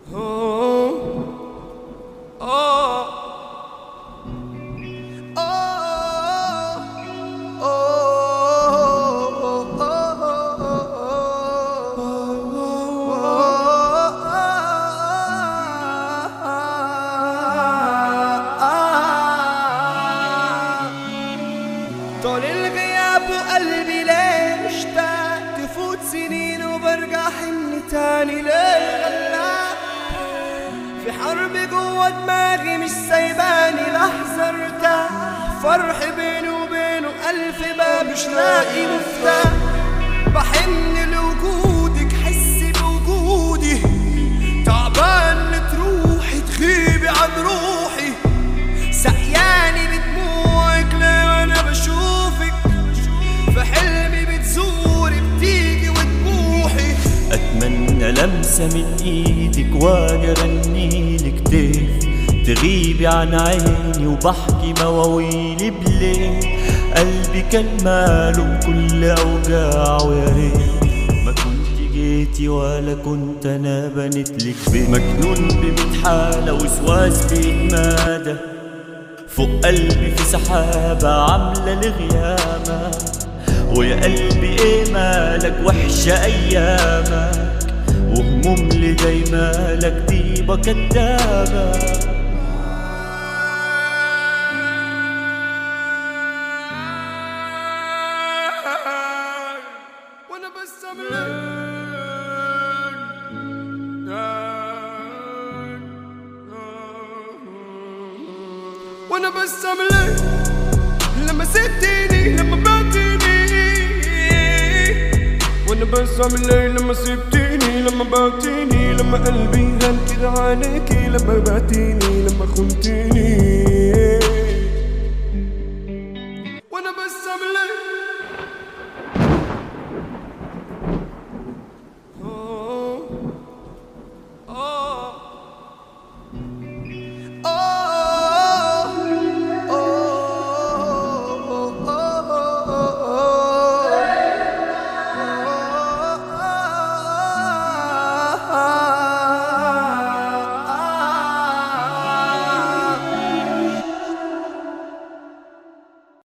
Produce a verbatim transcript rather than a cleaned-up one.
طول الغياب وقلبي ليه مشتاق، تفوت سنين وبرجع حني تاني ليه غلاك. في حرب جوا دماغي مش سايباني لحظة ارتاح، فرح بيني وبينه ألف باب مش لاقي مفتاح. بحن لوجودك حسي بوجودي، تعبان تروحي تغيبي عن روحي، سقياني بدموعك ليه وانا بشوفك، في حلمي بتزوري بتيجي وتبوحي. اتمنى لمسة من ايدك واجي اغنيلك كتير، تغيبي عن عيني وبحكي مواويلي بليل. قلبي كان ماله كل اوجاعه، يا ريت ما كنت جيتي ولا كنت انا بنتلك بيت. مجنون بميت حالة وسواس بيتمادى فوق قلبي في سحابة عاملة لغيامة. ويا قلبي ايه مالك وحشة ايامك، وهموم اللي جاي مالك ديبة كدابة. وانا بسم لك وانا بسم لك لما سبتيني لما بعتيني، وانا بسم لك لما سبتيني لما بعتيني، لما قلبي هان كده عليكي، لما بعتيني لما خنتيني.